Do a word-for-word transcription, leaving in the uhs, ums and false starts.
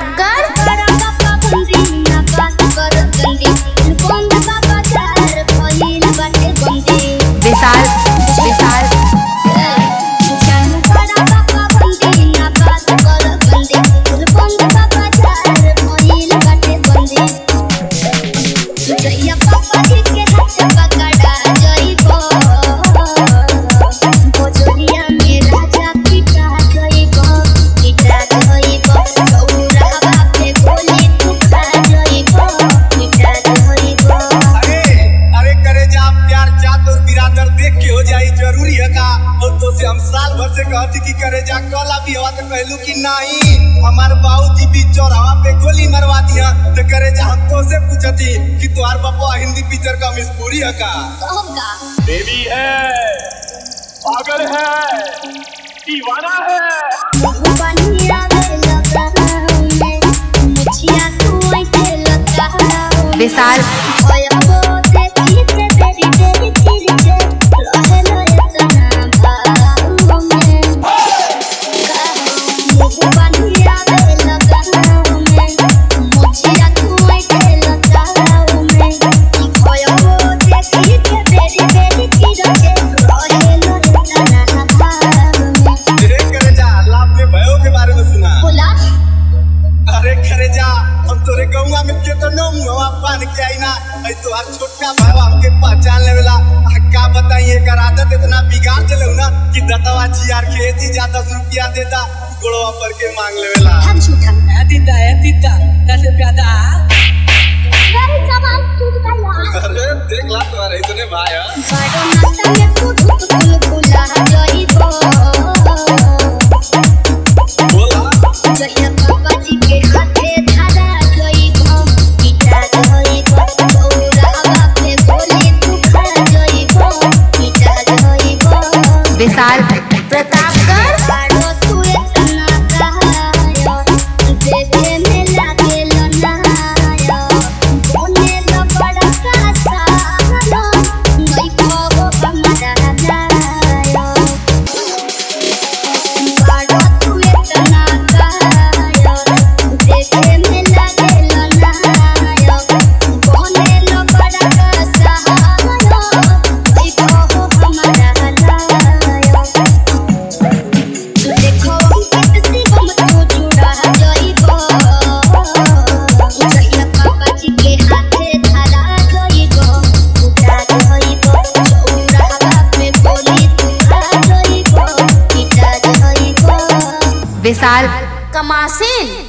प्रतापगढ़। विशाल विशाल हम साल भर से कहती कि करे जा कला भी हवा तो कहलू कि नहीं हमार बाबूजी भी चौराहा पे गोली मरवा दिया तो करे जा हम तो से पूछती कि तुम्हार बाबा हिंदी पिक्चर का मिसपूरी है का देवी है पागल है दीवाना है। विशाल छोटका भाई हमके पहचान लेवेला का बताइए कर आदत इतना बिगाड़ देले ना कि दतवा जियार खेती जा दस रुपया देता गोड़वा पर के मांग लेवेला हम झूठा है दीदा है दीदा दस रुपया दा अरे सामान टूट गया अरे देख ला तुम्हारे इतने भाई है बड़ो नाता में फूट फूट फूला गई तो बोला जहिया पापा जी के हाथे धारा गई तो पिता गई तो विशाल प्रतापगढ़। विशाल कमासिन।